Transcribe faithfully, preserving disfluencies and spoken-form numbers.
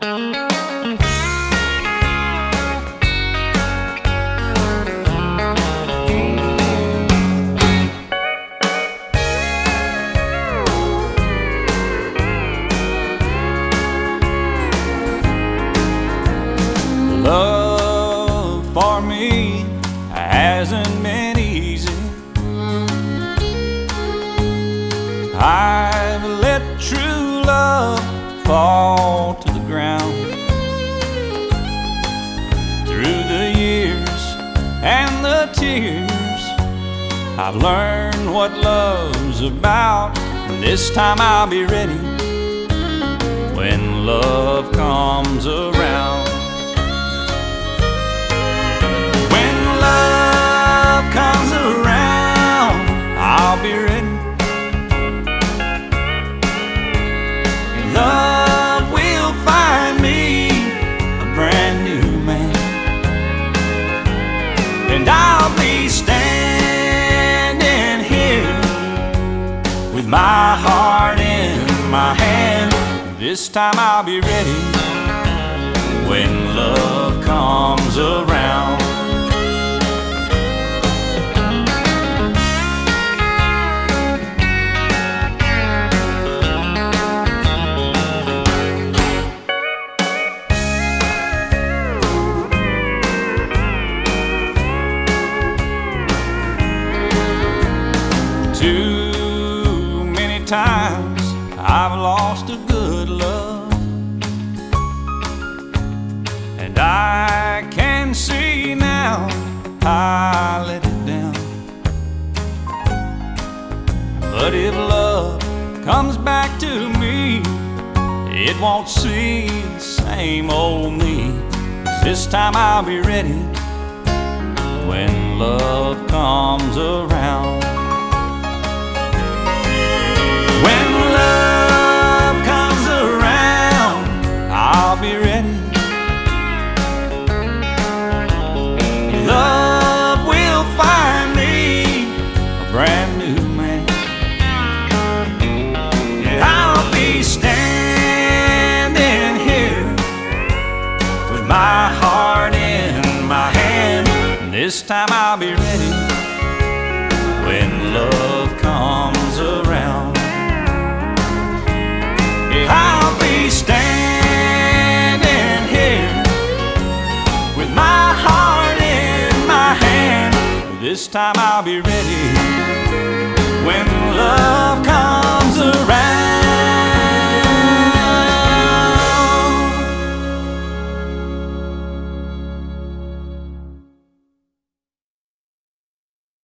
Love for me hasn't been easy. I've let true love fall to the ground. Through the years and the tears, I've learned what love's about. This time I'll be ready when love comes around. Comes around, I'll be ready. Love will find me a brand new man, and I'll be standing here with my heart in my hand. This time I'll be ready when love comes around. Too many times I've lost a good love, and I can see now I let it down. But if love comes back to me, it won't see the same old me. 'Cause this time I'll be ready when love comes around. When love comes around, I'll be ready. Love will find me a brand new man, and I'll be standing here with my heart in my hand. This time I'll be ready when love comes around. I'll be standing here with my heart in my hand. This time I'll be ready when love comes around.